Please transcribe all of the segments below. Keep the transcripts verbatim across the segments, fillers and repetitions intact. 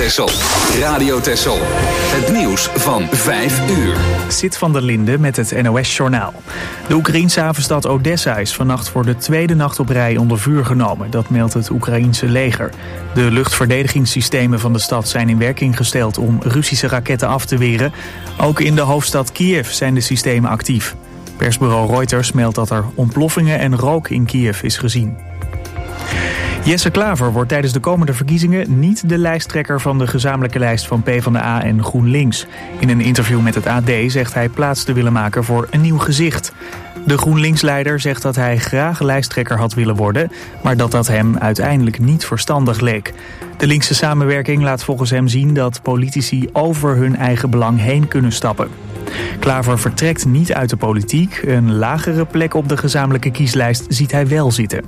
Texel. Radio Texel. Het nieuws van vijf uur. Sit van der Linde met het N O S-journaal. De Oekraïense havenstad Odessa is vannacht voor de tweede nacht op rij onder vuur genomen. Dat meldt het Oekraïense leger. De luchtverdedigingssystemen van de stad zijn in werking gesteld om Russische raketten af te weren. Ook in de hoofdstad Kiev zijn de systemen actief. Persbureau Reuters meldt dat er ontploffingen en rook in Kiev is gezien. Jesse Klaver wordt tijdens de komende verkiezingen niet de lijsttrekker van de gezamenlijke lijst van PvdA en GroenLinks. In een interview met het A D zegt hij plaats te willen maken voor een nieuw gezicht. De GroenLinks-leider zegt dat hij graag lijsttrekker had willen worden, maar dat dat hem uiteindelijk niet verstandig leek. De linkse samenwerking laat volgens hem zien dat politici over hun eigen belang heen kunnen stappen. Klaver vertrekt niet uit de politiek. Een lagere plek op de gezamenlijke kieslijst ziet hij wel zitten.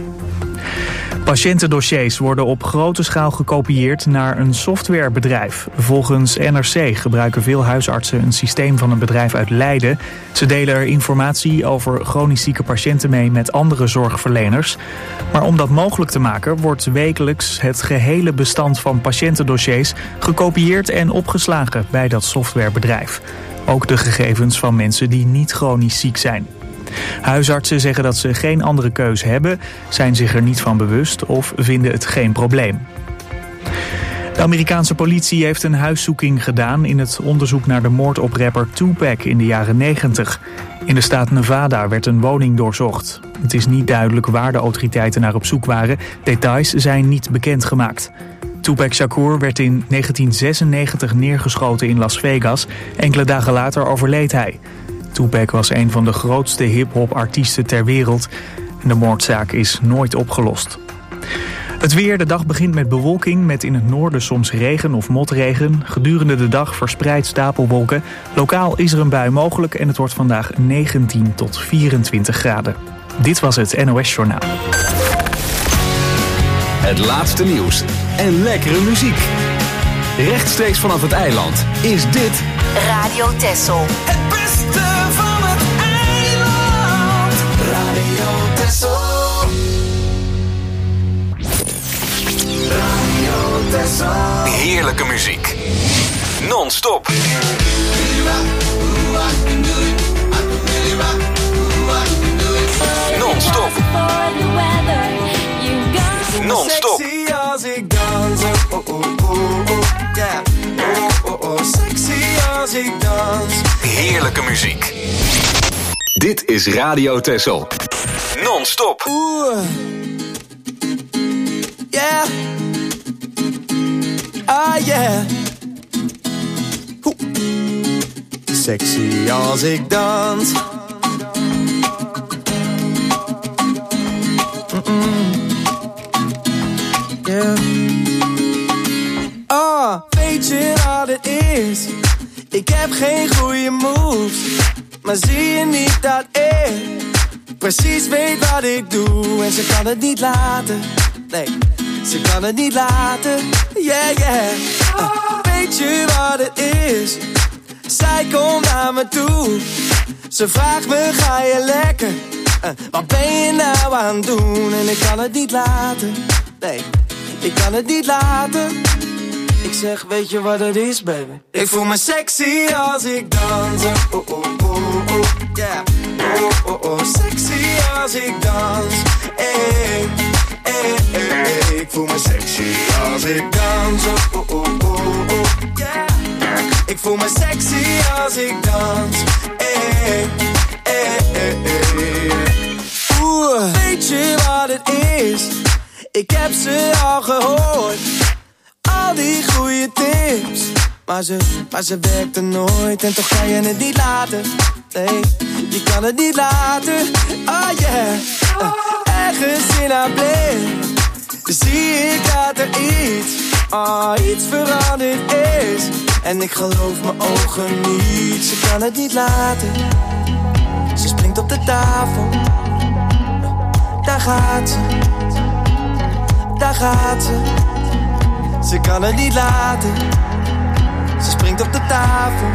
Patiëntendossiers worden op grote schaal gekopieerd naar een softwarebedrijf. Volgens N R C gebruiken veel huisartsen een systeem van een bedrijf uit Leiden. Ze delen er informatie over chronisch zieke patiënten mee met andere zorgverleners. Maar om dat mogelijk te maken wordt wekelijks het gehele bestand van patiëntendossiers gekopieerd en opgeslagen bij dat softwarebedrijf. Ook de gegevens van mensen die niet chronisch ziek zijn. Huisartsen zeggen dat ze geen andere keus hebben, zijn zich er niet van bewust of vinden het geen probleem. De Amerikaanse politie heeft een huiszoeking gedaan in het onderzoek naar de moord op rapper Tupac in de jaren negentig. In de staat Nevada werd een woning doorzocht. Het is niet duidelijk waar de autoriteiten naar op zoek waren. Details zijn niet bekendgemaakt. Tupac Shakur werd in negentien zesennegentig neergeschoten in Las Vegas. Enkele dagen later overleed hij. Tupac was een van de grootste hip-hop-artiesten ter wereld. En de moordzaak is nooit opgelost. Het weer, de dag begint met bewolking, met in het noorden soms regen of motregen. Gedurende de dag verspreid stapelwolken. Lokaal is er een bui mogelijk en het wordt vandaag negentien tot vierentwintig graden. Dit was het N O S-journaal. Het laatste nieuws en lekkere muziek. Rechtstreeks vanaf het eiland is dit Radio Texel. Het beste van het eiland. Radio Texel. Radio Texel. heerlijke muziek. Non-stop. Non-stop. Non-stop. Sexy als ik dans. Oh, oh, oh, oh. Yeah. Oh, oh, oh. Sexy als ik dans. Heerlijke muziek. Dit is Radio Texel. Non-stop. Oeh. Yeah. Ah, yeah. Oeh. Sexy als ik dans. Yeah. Oh, weet je wat het is? Ik heb geen goede moves, maar zie je niet dat ik precies weet wat ik doe? En ze kan het niet laten, nee, ze kan het niet laten, yeah, yeah. Uh, weet je wat het is? Zij komt naar me toe, ze vraagt me, ga je lekker? Uh, wat ben je nou aan het doen? En ik kan het niet laten, nee, ik kan het niet laten. Ik zeg, weet je wat het is, baby? Ik voel me sexy als ik dans. Oh, oh, oh, oh, yeah. Oh, oh, oh, sexy als ik dans. Hey, hey, hey, hey. Ik voel me sexy als ik dans. Oh, oh, oh, oh, yeah. Ik voel me sexy als ik dans. Hey, hey, hey, hey. Oeh, weet je wat het is? Ik heb ze al gehoord. Al die goede tips, maar ze, maar ze werkt er nooit. En toch kan je het niet laten, nee, je kan het niet laten. Oh yeah, uh, ergens in haar blik zie ik dat er iets, oh, iets veranderd is. En ik geloof mijn ogen niet, ze kan het niet laten. Ze springt op de tafel, daar gaat ze, daar gaat ze. Ze kan het niet laten. Ze springt op de tafel.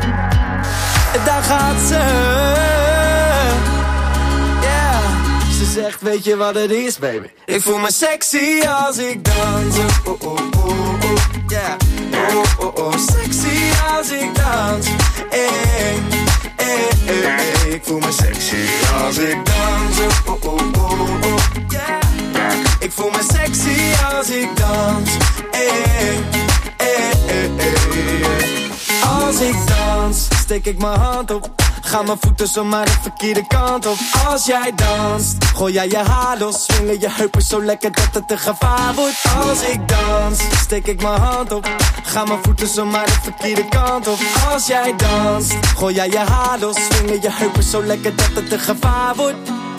En daar gaat ze. Yeah. Ze zegt, weet je wat het is, baby? Ik voel me sexy als ik dans. Oh, oh, oh, oh, yeah. Oh, oh, oh, sexy als ik dans. Hey, hey, hey, hey. Ik voel me sexy als ik dans. Oh, oh, oh, oh, yeah. Ik voel me sexy als ik dans. Hey, hey, hey, hey. Als ik dans, steek ik mijn hand op. Gaan mijn voeten zomaar de verkeerde kant op. Als jij danst, gooi jij je haar los. Swingen je heupen zo lekker dat het een gevaar wordt. Als ik dans, steek ik mijn hand op. Gaan mijn voeten zomaar de verkeerde kant op. Als jij danst, gooi jij je haar los. Swingen je heupen zo lekker dat het een gevaar wordt.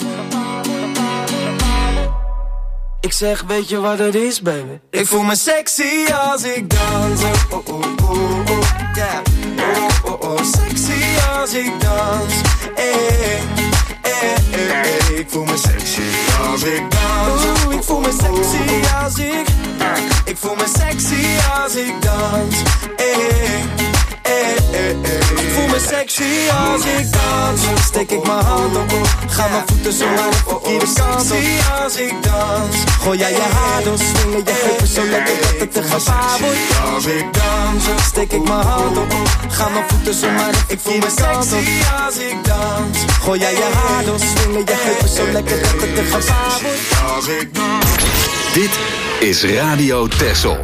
Ik zeg, weet je wat het is, baby? Ik voel me sexy als ik dans. Oh, oh, oh, oh, yeah. Oh, oh, oh, sexy als ik dans. Hey, hey, hey, hey. Ik voel me sexy als ik dans. Oeh, ik voel me sexy als ik. Ik voel me sexy als ik dans. Hey, hey, hey, hey. Ik voel me sexy als ik dans. Steek ik mijn hand op. Ga mijn voeten zo maar de verkeerde kant op. Sexy als ik dans. Gooi jij je haar door. Swingen je heupen zo lekker dat het een gevaar wordt. Als ik dans. Steek ik mijn hand op. Ga mijn voeten zo maar de verkeerde kant op. Sexy als ik dans. Gooi jij je haar door. Swingen je heupen zo lekker dat het een gevaar wordt. Als ik dans. Dit is Radio Texel.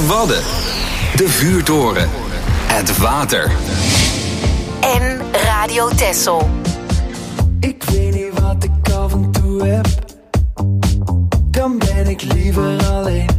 Wadden. De vuurtoren. Het water. En Radio Texel. Ik weet niet wat ik af en toe heb. Dan ben ik liever alleen.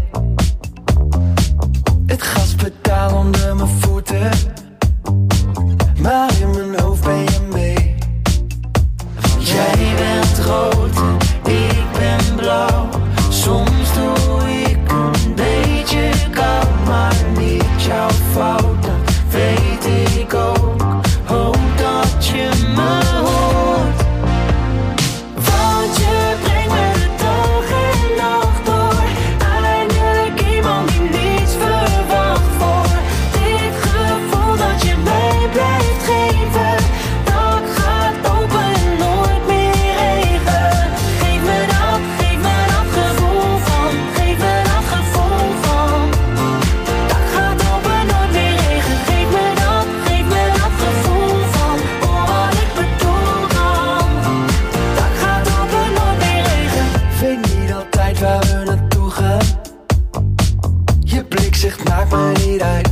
Het gaspedaal onder mijn voeten. Maar in mijn hoofd ben je mee. Jij bent rood, ik ben blauw. Soms doe ik een beetje koud, maar niet jouw fout, dat weet ik ook. Hoop dat je me hoort. Want je brengt me de dag en nacht door. Eindelijk iemand die niets verwacht voor. Dit gevoel dat je mij blijft geven, dat gaat open en nooit meer regen. Geef me dat, geef me dat gevoel van. Geef me dat gevoel van. Dat gaat open, nooit meer regen. Geef me dat, geef me dat gevoel van. Oh, wat ik bedoel dan. Dat gaat open, nooit meer regen. Weet niet altijd waar we naartoe gaan. Je blik zegt maakt me niet uit.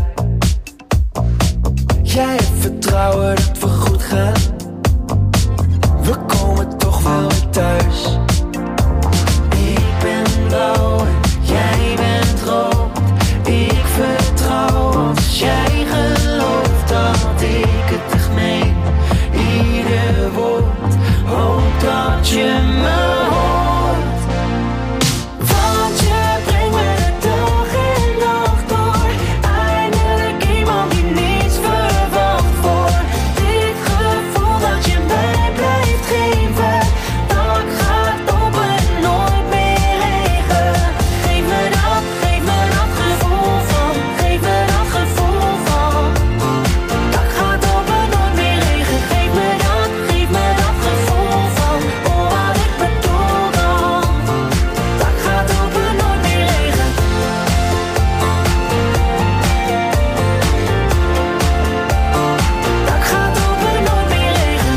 Jij hebt vertrouwen dat we goed gaan. We komen toch wel weer thuis. Ik ben blauw en jij bent rood. Ik vertrouw als jij gelooft dat ik het echt meen. Ieder woord, hoop dat je me hoort. Want je brengt me de dag en nacht door. Eindelijk iemand die niets verwacht voor. Dit gevoel dat je mij blijft geven, dat gaat open en nooit meer regen. Geef me dat, geef me dat gevoel van. Geef me dat gevoel van. Dat gaat open, nooit meer regen. Geef me dat, geef me dat gevoel van. Oh, wat ik bedoel dan. Dat gaat open, nooit meer regen. Dat gaat open, nooit meer regen.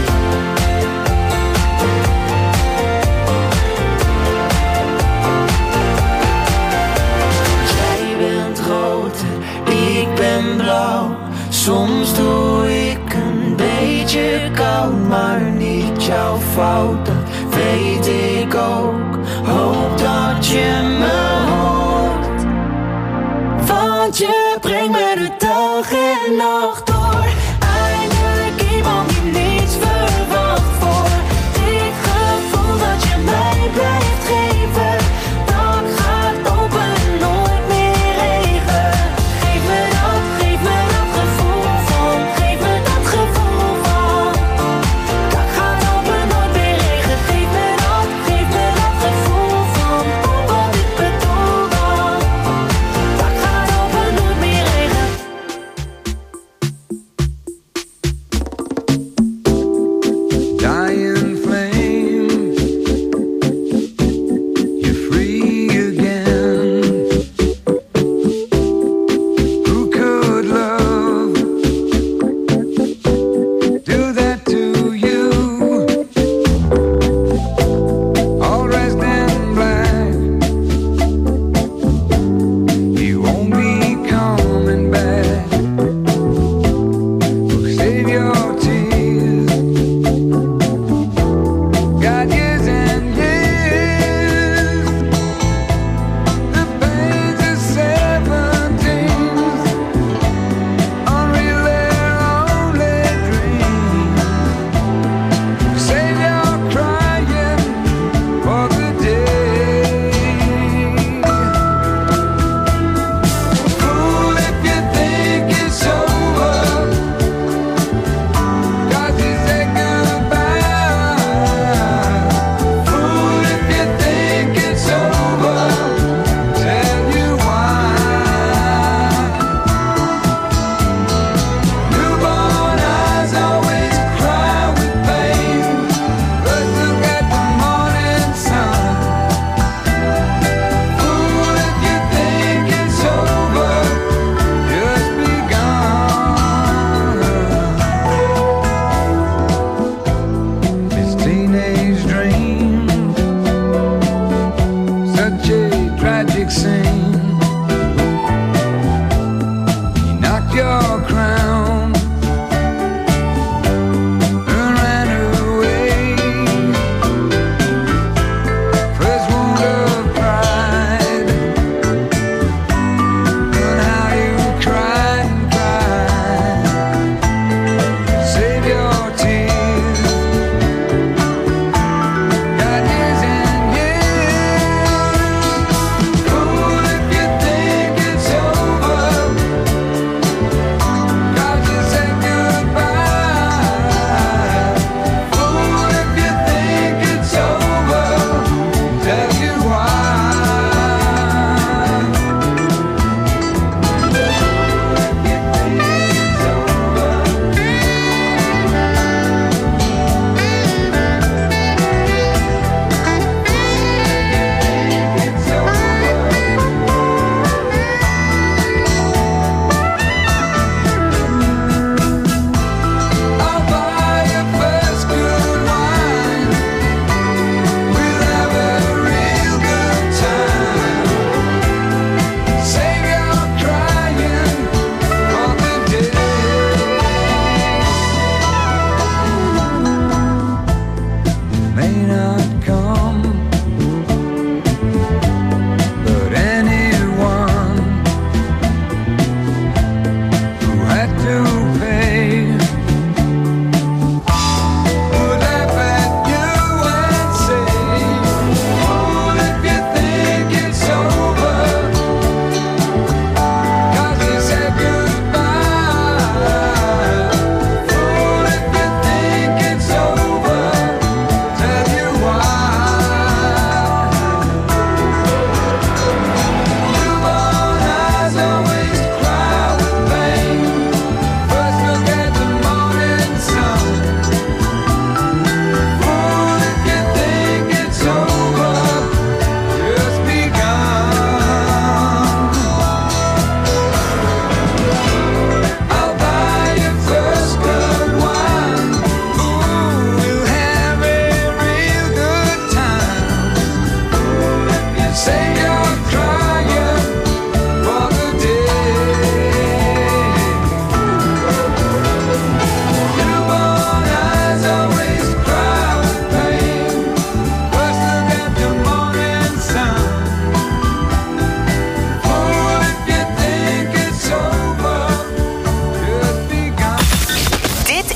Jij bent rood en ik ben blauw. Soms doe ik een beetje koud, maar niet jouw fout, dat weet ik ook. Hoop dat je me hoort. Want je brengt me de dag en nacht door. Eindelijk iemand die niets verwacht voor. Dit gevoel dat je mij blijft geven, dat gaat open en nooit meer regen. Geef me dat, geef me dat gevoel van. Geef me dat gevoel van. Dat gaat open, nooit meer regen. Geef me dat, geef me dat gevoel van. Oh, wat ik bedoel dan. Dat gaat open, nooit meer regen.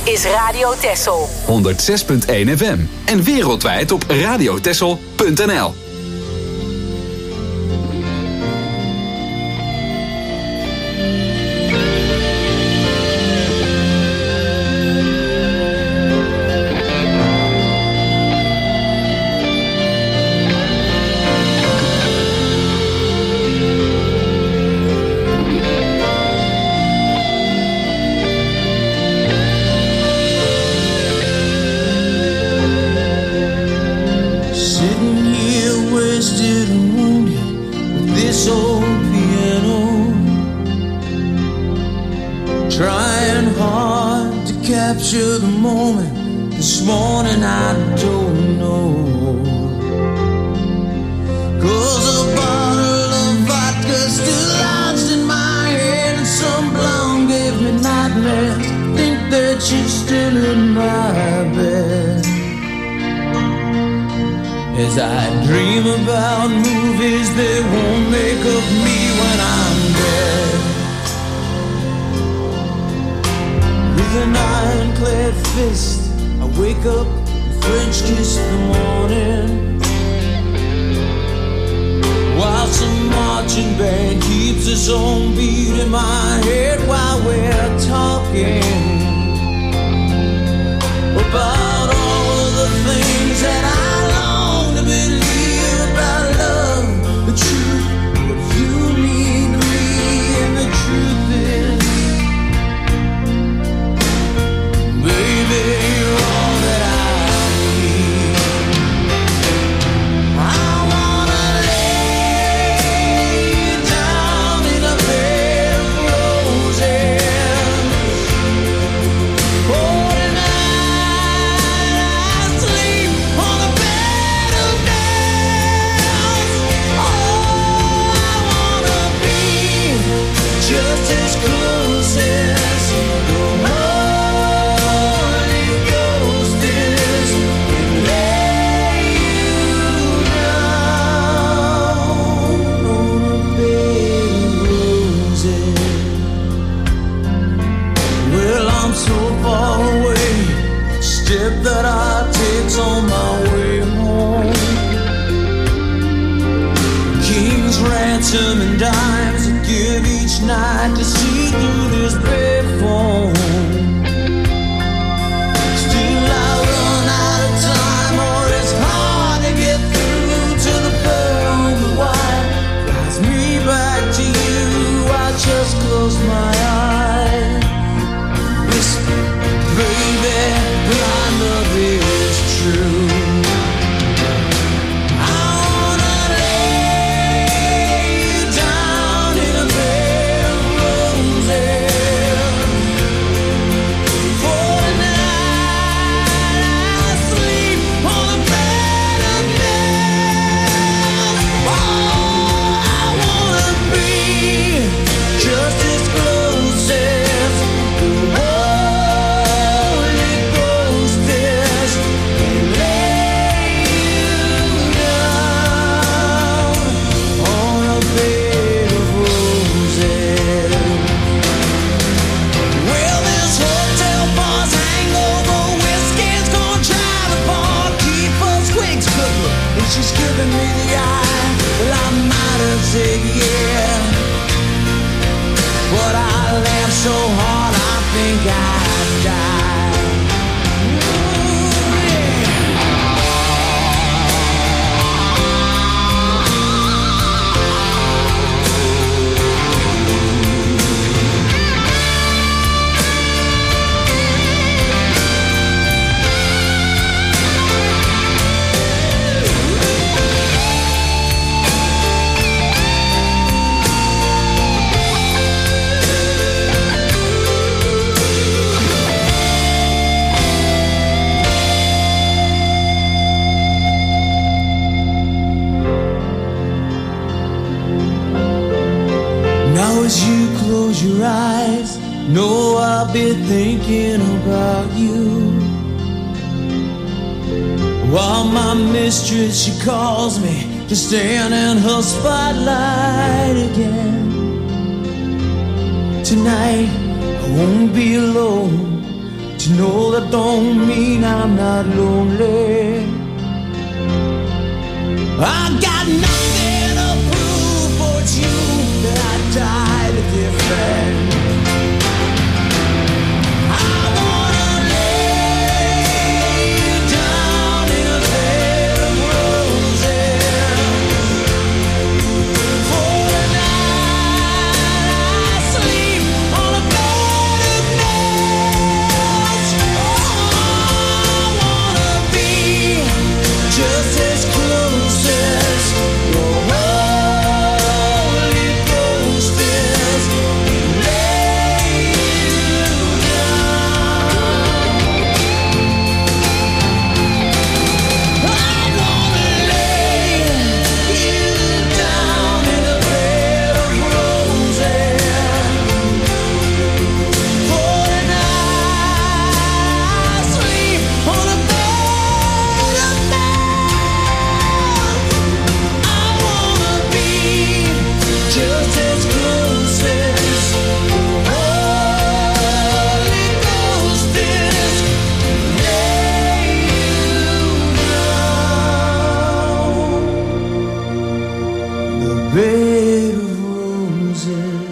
is Radio Texel. honderdzes punt één F M. En wereldwijd op radiotexel punt n l. Capture the moment. This morning I don't know. 'Cause a bottle of vodka still lodged in my head, and some blonde gave me nightmares. Think that she's still in my bed. As I dream about movies that won't make of me when I'm dead. An ironclad fist, I wake up and French kiss the morning, while some marching band keeps its own beat in my head while we're talking about all of the things that I long to believe about love, the truth, but you need me, and the truth is, baby, you're all that I need. I wanna lay you down in a bed of roses. Oh, tonight I sleep on a bed of nails. Oh, I wanna be just as close as the step that I take on my way home. King's ransom and dimes I give each night to see through this payphone. Still I run out of time, or it's hard to get through to the pearl of white. Flies me back to you, I just close my eyes. Whisper, baby, blind love is true. I wanna lay you down in a bed of roses. For tonight I sleep on a bed of nails. Oh, I wanna be just as close as the Holy Ghost is, and lay you down on a bed of roses. Well, this hotel bar's hangover whiskey's gonna drive apart, keep us quick's cooking, and she's giving me the eye. Well, I might have said yeah, but I laughed so hard I think I'd die. Ooh, yeah. Now as you close your eyes, know I'll be thinking about you. While my mistress, she calls me to stand in her spotlight again. Tonight I won't be alone to But you know that don't mean I'm not lonely. I got nothing to prove, but it's you that I died to defend. I wanna lay you down in a bed of roses. For the night I sleep on a bed of nails. Oh, I wanna be just as close as your Holy Ghost is. Lay you down. I wanna lay you down in a bed of roses. For the night I sleep on a bed of nails. I wanna be just as close as Holy Ghost is. Lay you down. The bed of roses.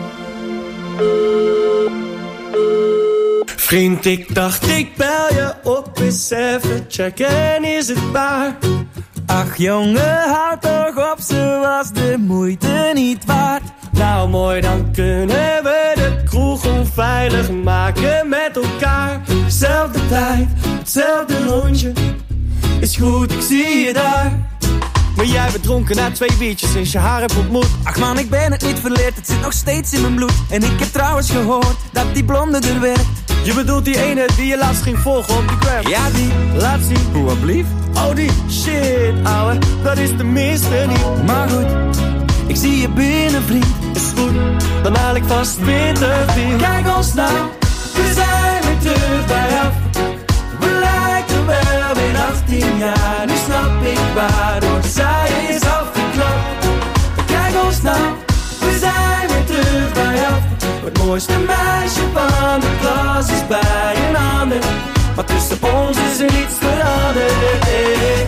Vriend, ik dacht ik bel je op eens even checken, is het waar? Ach jongen, houd toch op, ze was de moeite niet waard. Nou mooi, dan kunnen we de kroeg onveilig maken met elkaar. Zelfde tijd, hetzelfde rondje, is goed, ik zie je daar. Maar jij bent dronken na twee biertjes sinds je haar hebt ontmoet. Ach man, ik ben het niet verleerd, het zit nog steeds in mijn bloed. En ik heb trouwens gehoord dat die blonde er werkt. Je bedoelt die ene die je laatst ging volgen op die gram? Ja, die. Laat zien. Hoe alblieft? Oh die, shit ouwe, dat is de minste niet. Maar goed, ik zie je binnen vriend. Is goed, dan haal ik vast weer te veel. Kijk ons nou, we zijn weer terug bij af. We lijken wel weer achttien jaar. Nu snap ik waardoor zij is afgeklapt. Kijk ons nou, we zijn weer terug bij af. Het mooiste meisje van de klas is bij een ander. Maar tussen ons is er niets veranderd. Hey.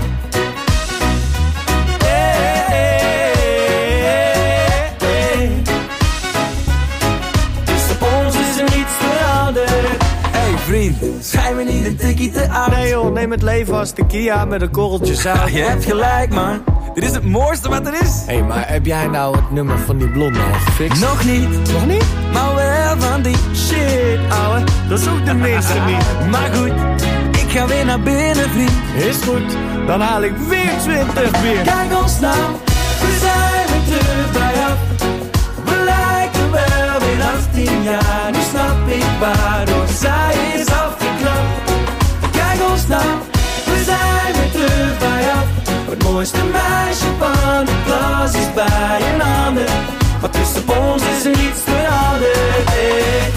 Hey, hey, hey. Tussen ons is er niets veranderd. Hey vriend, schijn me niet een tikkie te oud. Nee joh, neem het leven als de Kia met een korreltje zout. Je hebt gelijk man, dit is het mooiste wat er is. Hé, hey, maar heb jij nou het nummer van die blonde al gefixt? Nog niet, Nog niet? maar wel van die. Shit ouwe, dat is ook de minste niet. Maar goed, ik ga weer naar binnen vriend. Is goed, dan haal ik weer twintig bier. Kijk ons nou, we zijn weer terug bij af. We lijken wel weer achttien jaar. Nu snap ik waardoor zij is afgeklapt. Kijk ons nou, we zijn weer terug bij af. Het mooiste meisje van de klas is bij een ander. Maar tussen ons is er niets veranderd. Hey.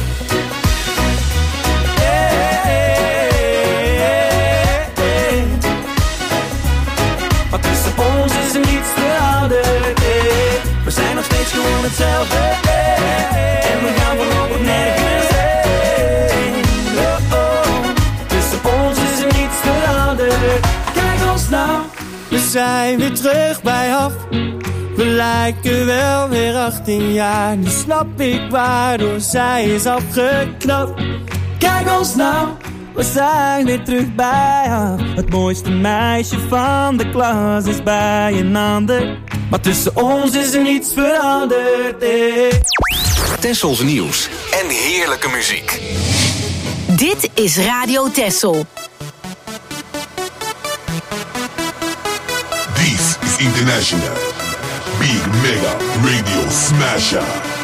Hey, hey, hey. Maar tussen ons is er niets veranderd. Hey. We zijn nog steeds gewoon hetzelfde. Hey. En we gaan voorlopig nergens heen. Oh, oh. Tussen ons is er niets veranderd. Kijk ons nou. We zijn weer terug bij af. We lijken wel weer achttien jaar. Nu snap ik waardoor zij is afgeknapt. Kijk ons nou, we zijn weer terug bij af. Het mooiste meisje van de klas is bij een ander. Maar tussen ons is er niets veranderd. Hey. Tessels nieuws en heerlijke muziek. Dit is Radio Tessel. This is International Big Mega Radio Smasher.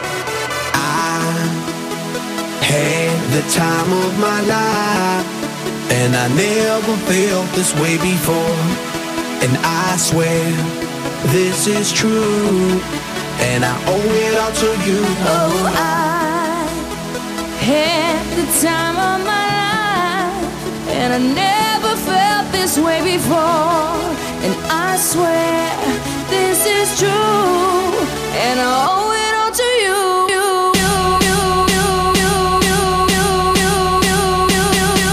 Had the time of my life, and I never felt this way before. And I swear this is true, and I owe it all to you. Oh, I had the time of my life, and I never felt this way before. And I swear this is true, and I owe it all to you.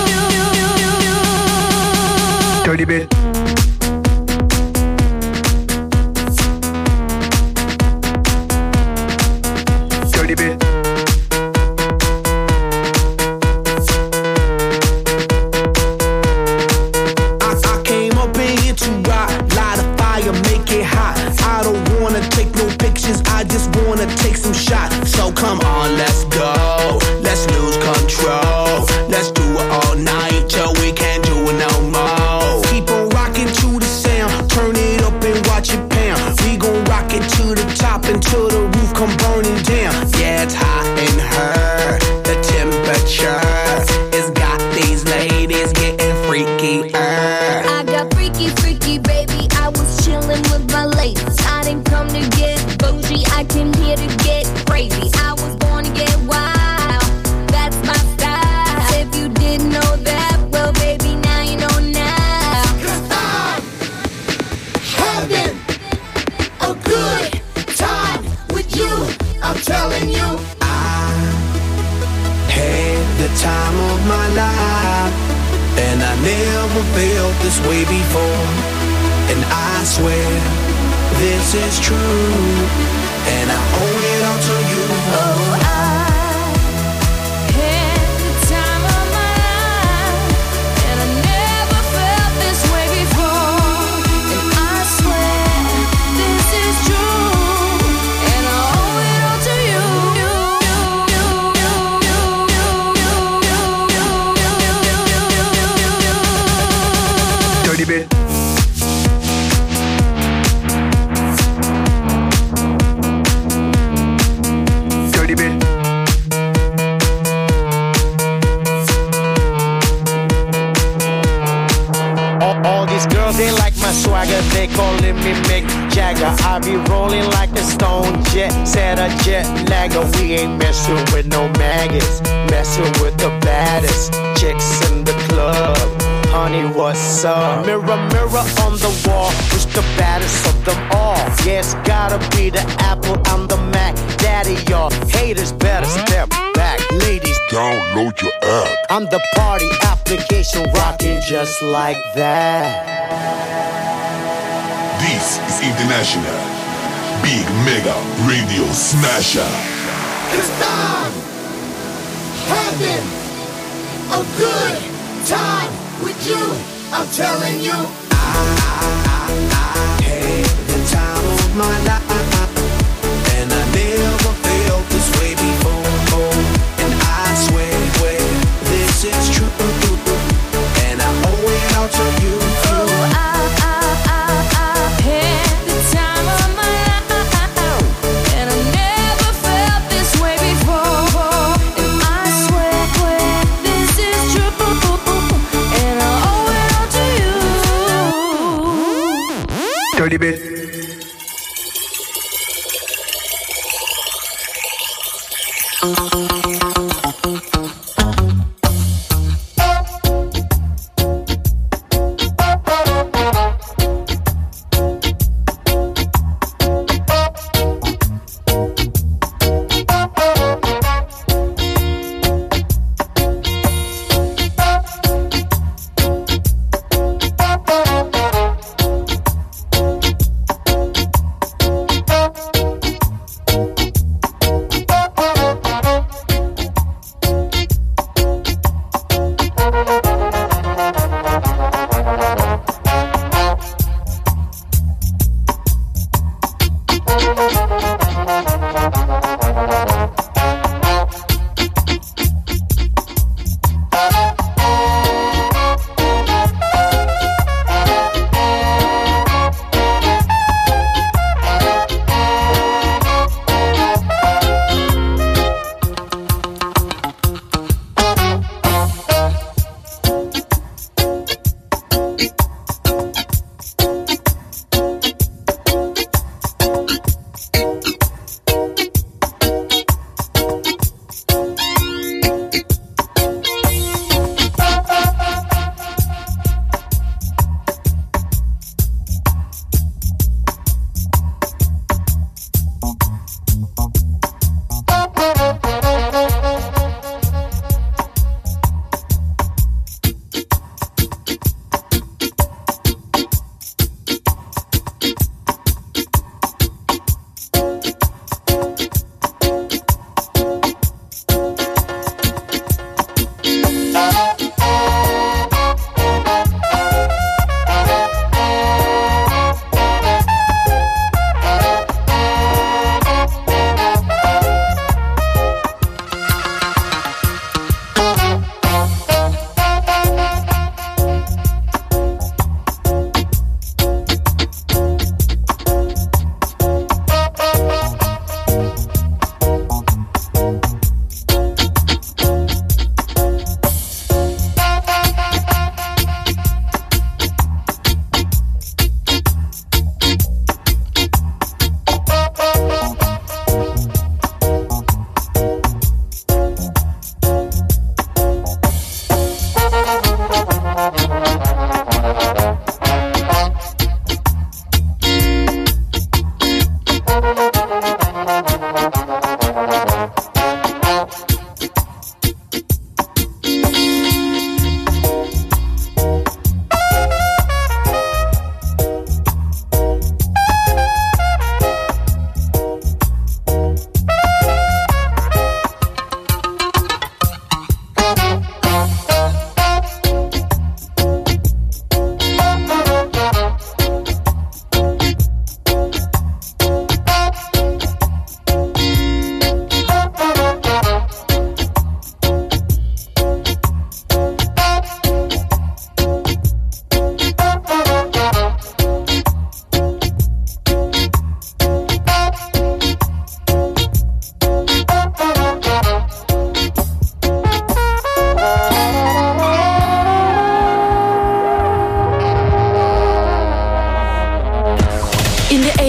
Dirty bit. Dirty bit. I, I came up in here to rock, light a fire, make it hot. I don't wanna take no pictures, I just wanna take some shots. So come on, let's go, let's lose control. Let's do it all night till we can't do it no more. Keep on rocking to the sound, turn it up and watch it pound. We gon' rock it to the top until the roof come burning down. Yeah, it's hot in her, the temperature has got these ladies getting freaky. I got freaky, freaky, baby. I was chillin' with my ladies. I didn't come to get bougie, I came here to get crazy. I was born to get wild, that's my style. If you didn't know that, well, baby, now you know now. 'Cause I'm having a good time with you. I'm telling you, I had the time of my life, and I never felt this way before. And I swear this is true, and I owe it all to you. oh, I had the time of my life, and I never felt this way before. And I swear this is true, and I owe it all to you. Dirty bit. Dirty bit. All, all these girls, they like my swagger. They calling me Mick Jagger. I be rolling like a stone jet, set a jet lagger. We ain't messing with no maggots, messing with the baddest chicks in the club. Honey, what's up? Mirror, mirror on the wall, who's the baddest of them all? Yeah, it's gotta be the Apple, I'm the Mac. Daddy, y'all haters better step back. Ladies, Download your app. I'm the party application rocking just like that. This is International Big Mega Radio Smasher. 'Cause I'm having a good time with you. I'm telling you, I, I, I had the time of my life, and I never felt this way before. And I swear, swear this is true, and I owe it all to you. Oh, I, I, I, I had the time of my life, and I never felt this way before. And I swear, swear this is true, and I owe it all to you. Dirty bit.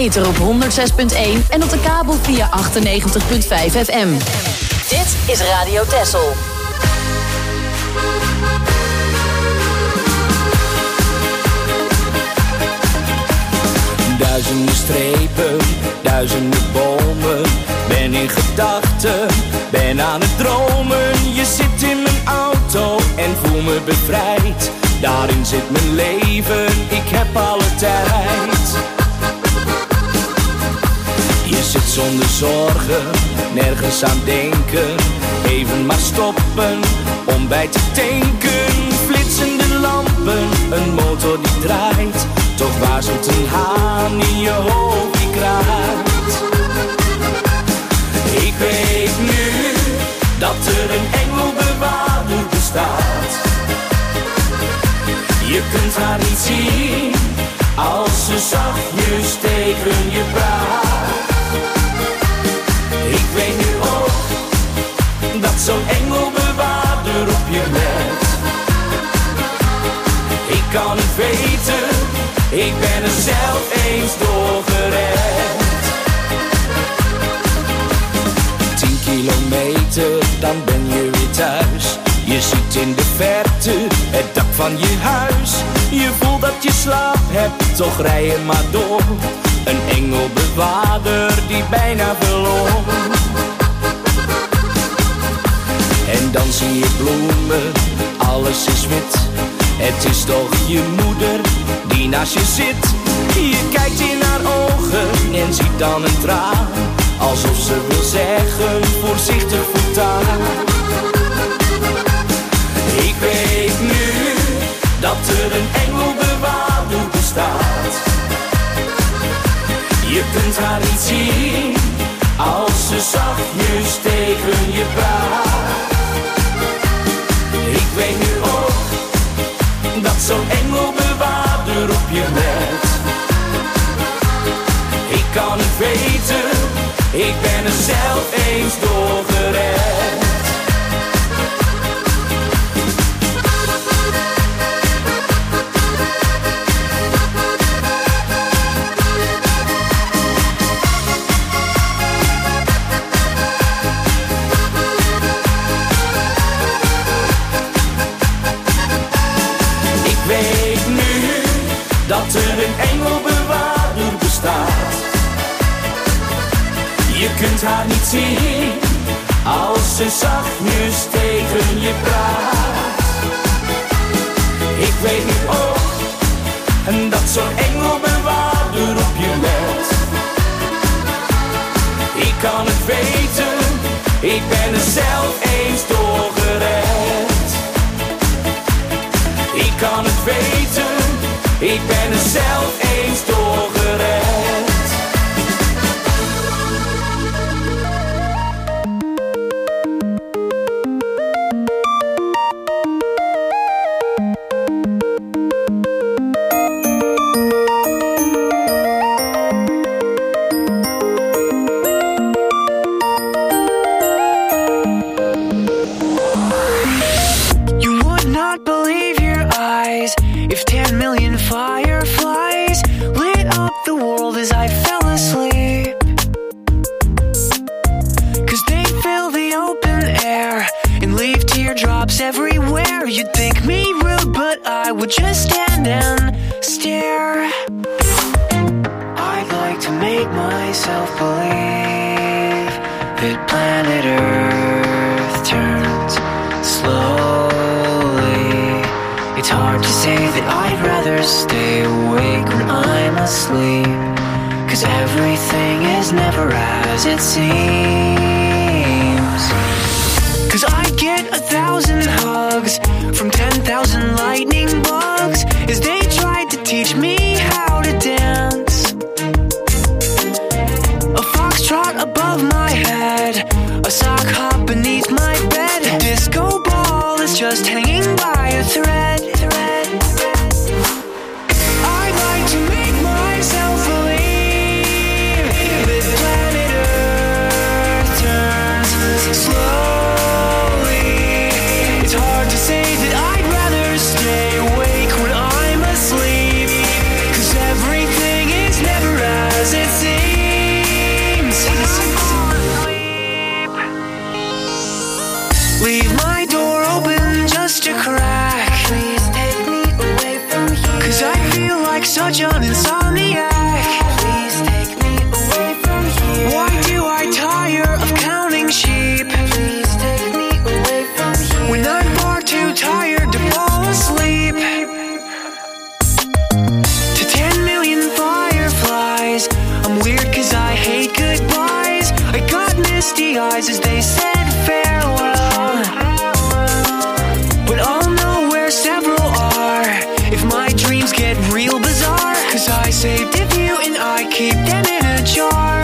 ether op honderd zes punt één en op de kabel via achtennegentig punt vijf F M. Dit is Radio Texel. Duizenden strepen, duizenden bomen. Ben in gedachten, ben aan het dromen. Je zit in mijn auto en voel me bevrijd. Daarin zit mijn leven, ik heb alle tijd. Je zit zonder zorgen, nergens aan denken. Even maar stoppen, om bij te tanken. Flitsende lampen, een motor die draait. Toch waarzelt een haan in je hoofd die kraait. Ik weet nu dat er een engelbewaarder bestaat. Je kunt haar niet zien als ze zachtjes tegen je praat. Ik weet nu ook dat zo'n engelbewaarder op je let. Ik kan het weten, ik ben er zelf eens door gered. Tien kilometer, dan ben je weer thuis. Je ziet in de verte het dak van je huis. Je voelt dat je slaap hebt, toch rij je maar door. Een engelbewaarder die bijna verloor. En dan zie je bloemen, alles is wit. Het is toch je moeder die naast je zit. Je kijkt in haar ogen en ziet dan een traan. Alsof ze wil zeggen, voorzichtig voortaan. Ik weet nu dat er een engelbewaarder bestaat. Je kunt haar niet zien als ze zachtjes tegen je praat. Ik weet nu ook dat zo'n engelbewaarder op je let. Ik kan het weten, ik ben er zelf eens door gered. Dat er een engelbewaarder bestaat. Je kunt haar niet zien als ze zachtjes tegen je praat. Ik weet nu ook dat zo'n engelbewaarder op je let. Ik kan het weten, ik ben er zelf eens door gered. Ik kan het weten, ik ben er zelf eens door gered. You would not believe your eyes if ten million fireflies lit up the world as I fell asleep. 'Cause they fill the open air and leave teardrops everywhere. You'd think me rude, but I would just stand and stare. I'd like to make myself believe that planet Earth turns slowly. It's hard to say that I'd rather stay awake when I'm asleep. 'Cause everything is never as it seems. 'Cause I get a thousand hugs from ten thousand lightning bugs as they tried to teach me how to dance. A foxtrot above my head, a sock hop beneath my bed. A disco ball is just hanging by a thread. I'd like to make myself believe that planet Earth turns slowly. It's hard to say that I'd rather stay awake when I'm asleep. 'Cause everything is never as it seems. 'cause I saved a few and I keep them in a jar.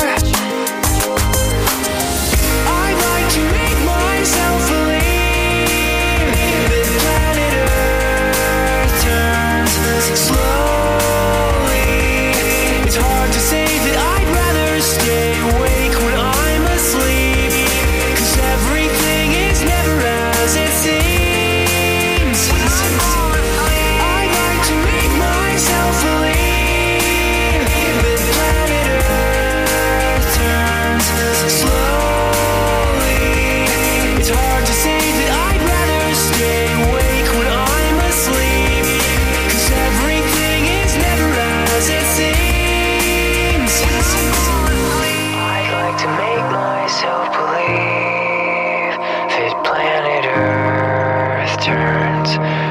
I'd like to make myself believe that planet Earth turns slowly. It's hard to say that I'd rather stay awake when I'm asleep, 'cause everything is never as it seems. I'd like to make myself believe that planet Earth turns slowly. It's hard to say that I'd rather stay awake when I'm asleep, 'cause everything is never as it seems. I'd like to make myself believe that planet Earth turns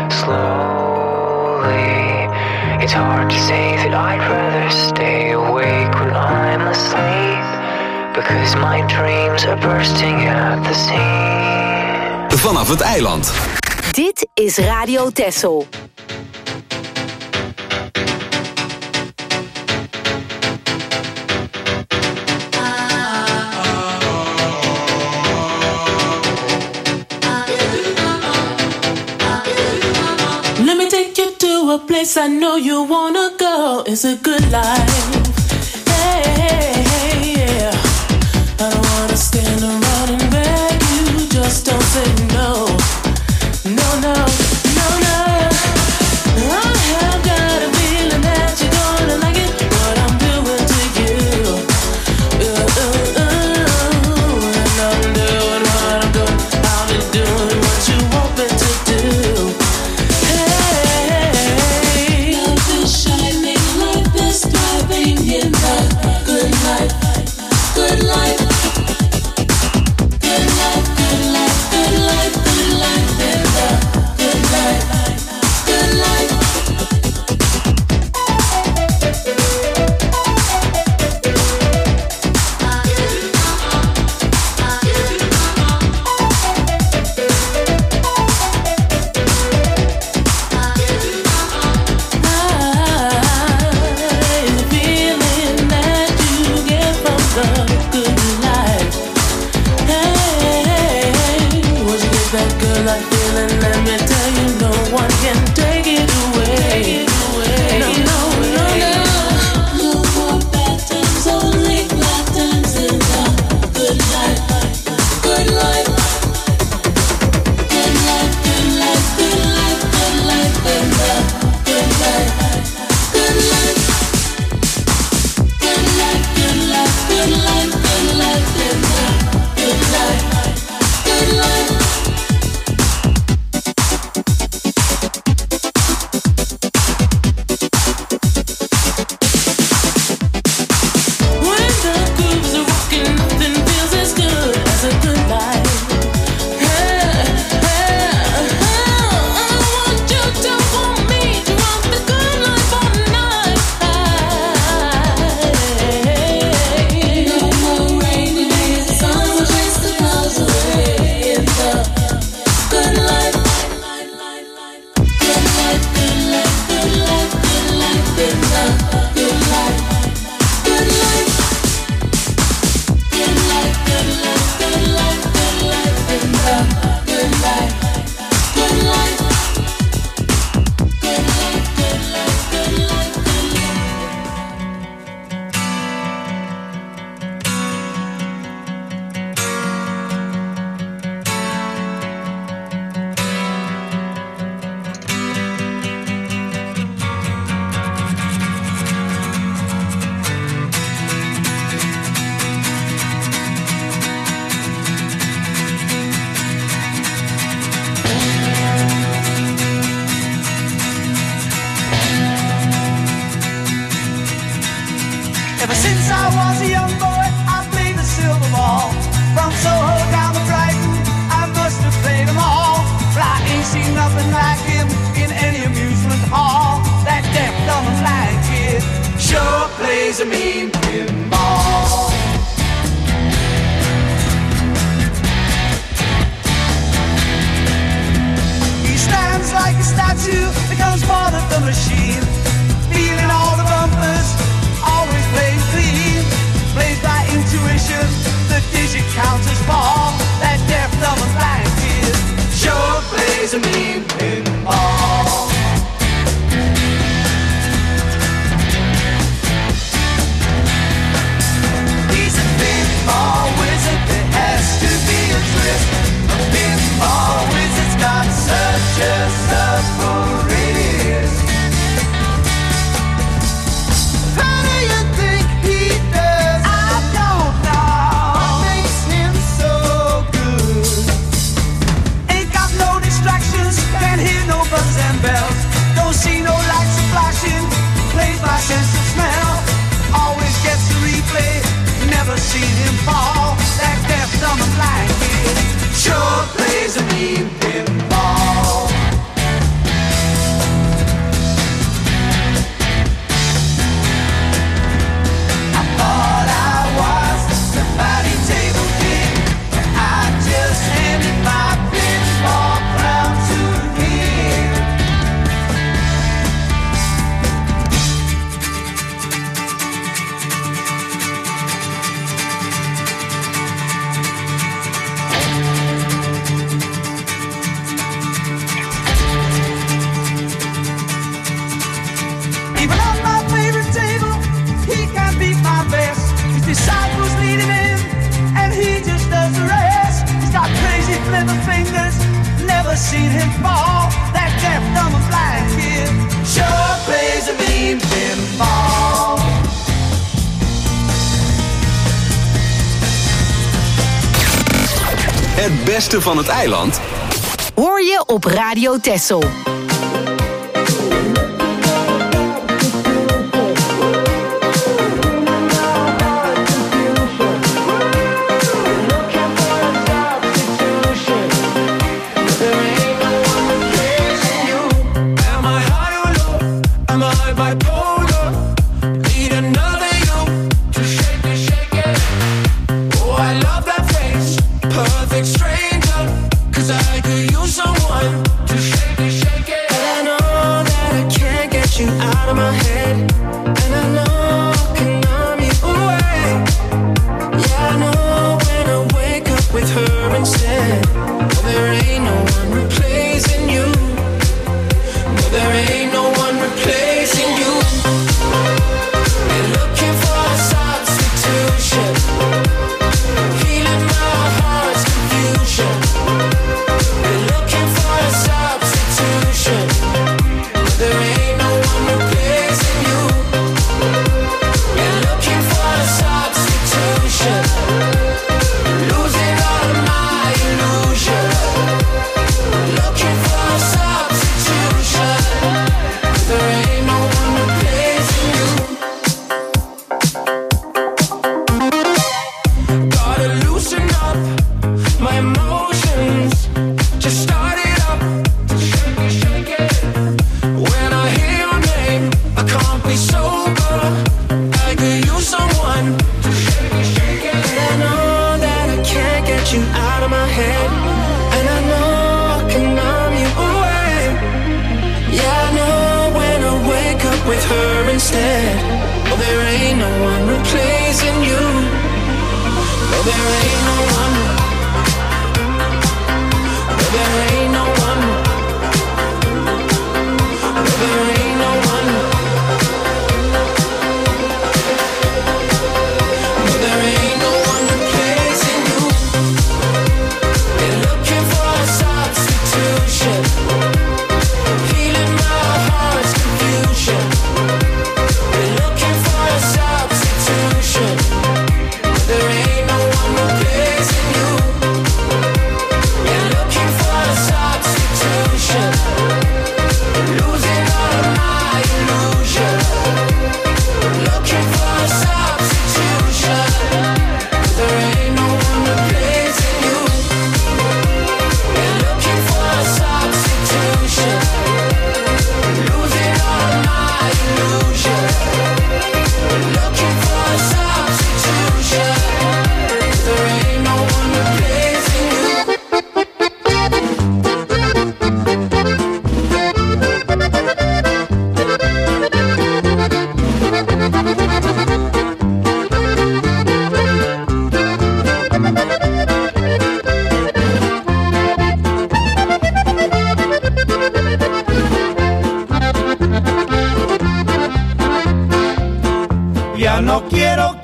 slowly. It's hard to say that I'd rather stay awake when I'm asleep, because my dreams are bursting at the seams. Vanaf het eiland. Dit is Radio Texel. Let me take you to a place I know you wanna go. It's a good life. Hey, hey, hey, yeah. I don't wanna stand around and beg you. Just don't say no. No, no, no, no. I have got a feeling that you're gonna like it, what I'm doing to you. Uh, uh, uh, and I'm doing what I'm doing. I'll be doing what you want me to do. Hey, love is shining like this, thriving in the good life, good life. Good life, good life, good life, good life in the good life, good life. The feeling that you get from the good life. Hey, once you get that good life feeling, let me tell you, no one can take it away. No, no, no, no. No more bad times, only glad times in the good life, good life. Good life, good life, good life, good life in the good life, good life. Good life, good life, good life, good life in the good life, good life. When the grooves are rocking, nothing feels as good as a good life. Hey, hey, oh, I want you to want me to want the good life all night. No more rainy days, the sun will chase the clouds away in the good life. Good life, good life, good life, good life in the good life, good life. Good life, good life, good life, good life in the good life, good life. Good life, good life, good life, good life. Ever since I was a young boy, I played the silver ball. From Soho down to Brighton, I must have played them all. But I ain't seen nothing like him in any amusement hall. That deaf, dumb, and blind kid sure plays a mean pinball. He stands like a statue, becomes part of the machine, feeling all the bumpers mean pinball. He's a pinball wizard, there has to be a twist. A pinball wizard's got such a submarine. How do you think he does? I don't know. What makes him so good? Ain't got no distractions, can't hear no buzzers and bells. Don't see no lights flashing, plays by sense of smell. Always gets the replay, never seen him fall. That deaf, dumb and blind kid sure plays a mean pinball. I thought I was the party table king, but I just handed my pinball crown to him. Even on my favorite table, he can't beat my best. His disciples lead him in, and he just does the rest. He's got crazy flipper fingers, never seen him fall. That deaf, dumb, and blind kid sure plays a mean pinball. Het beste van het eiland Hoor je op Radio Texel. Am I high or low? Am I bipolar? Need another you to shake it, shake it. Oh, I love that face, perfect stranger. 'Cause I could use someone to shake it, shake it. And I know that I can't get you out of my head. And I know I can numb you away. Yeah, I know when I wake up with her instead. Well, there ain't no one replacing you. No, there ain't no one replacing you. Been looking for a substitution, healing my heart's confusion. Been looking for a substitution, but there ain't no one replacing you. Been looking for a substitution, losing all of my illusion. Looking for a substitution, but there ain't no one replacing you. Gotta loosen up my emotions, just start it up, shake it, shake it. When I hear your name, I can't be sober. I could use someone to shake it, shake it. And I know that I can't get you out of my head. And I know I can numb you away. Yeah, I know when I wake up with her instead. Well, there ain't no one replacing you. No, there ain't no one. No, there ain't no one. No, there ain't no one. No, there ain't no one replacing you. Been looking for a substitution, healing my heart's confusion. Been looking for a substitution, but there ain't no one replacing you. Been looking for a substitution.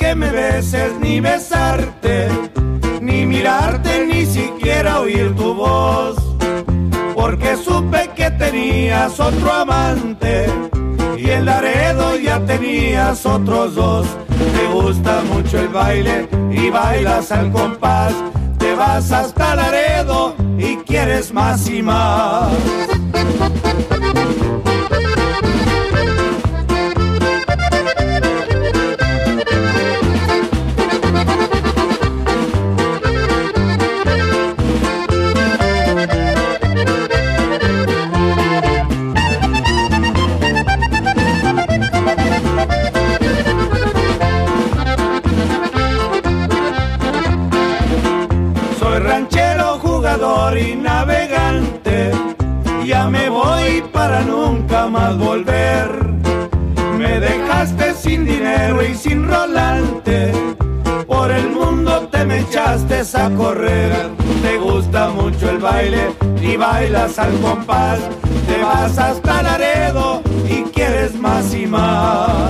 que me beses ni besarte, ni mirarte, ni siquiera oír tu voz, porque supe que tenías otro amante y en Laredo ya tenías otros dos. Te gusta mucho el baile y bailas al compás, te vas hasta Laredo y quieres más y más. Y navegante, ya me voy para nunca más volver. Me dejaste sin dinero y sin rolante, por el mundo te me echaste a correr. Te gusta mucho el baile y bailas al compás, te vas hasta Laredo y quieres más y más.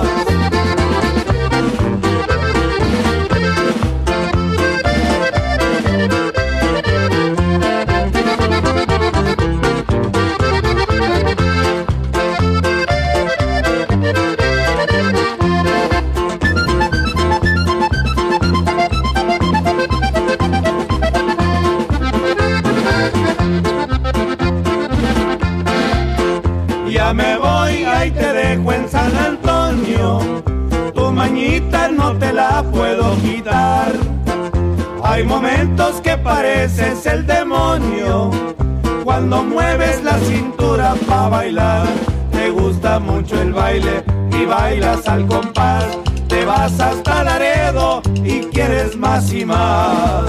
Ya me voy, ahí te dejo en San Antonio, tu mañita no te la puedo quitar. Hay momentos que pareces el demonio, cuando mueves la cintura pa' bailar. Te gusta mucho el baile y bailas al compás, te vas hasta Laredo y quieres más y más.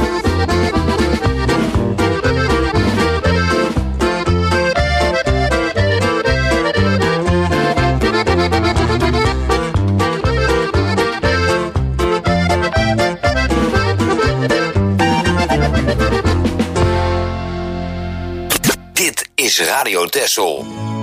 Is Radio Texel.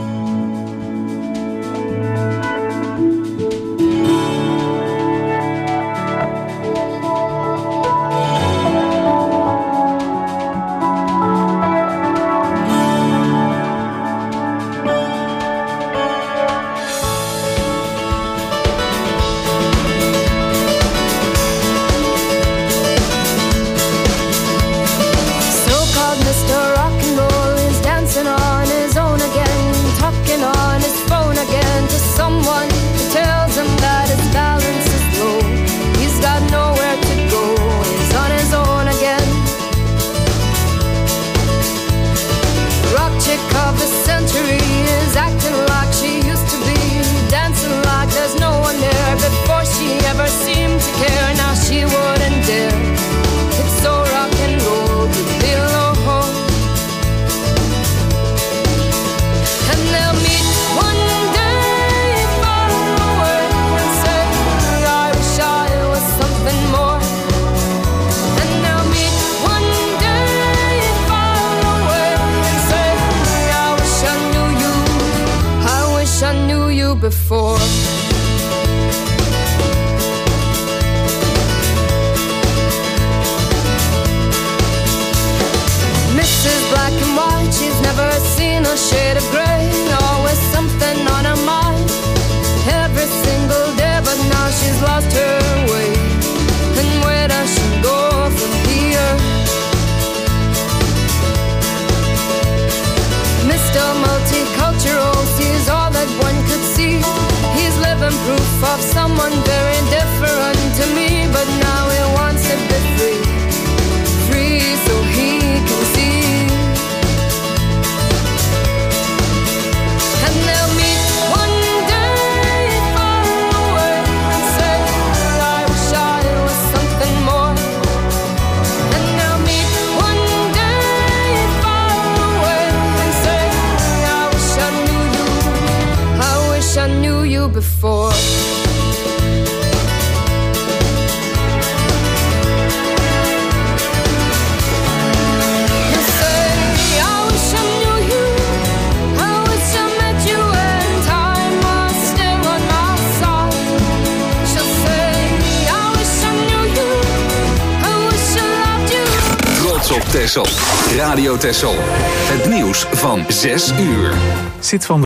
Before Missus Black and White, she's never seen a shade of grey. Always something on her mind, every single day, but now she's lost her way. And where does she go from here? Mister Multicultural sees all that one could see. He's living proof of someone very different to me, but now he wants to be free, free so he can see. And they'll meet one day far away and say, I wish I was something more. And they'll meet one day far away and say, I wish I knew you, I wish I knew you before. I wish Texel. Radio Texel. Het nieuws van zes uur. Zit van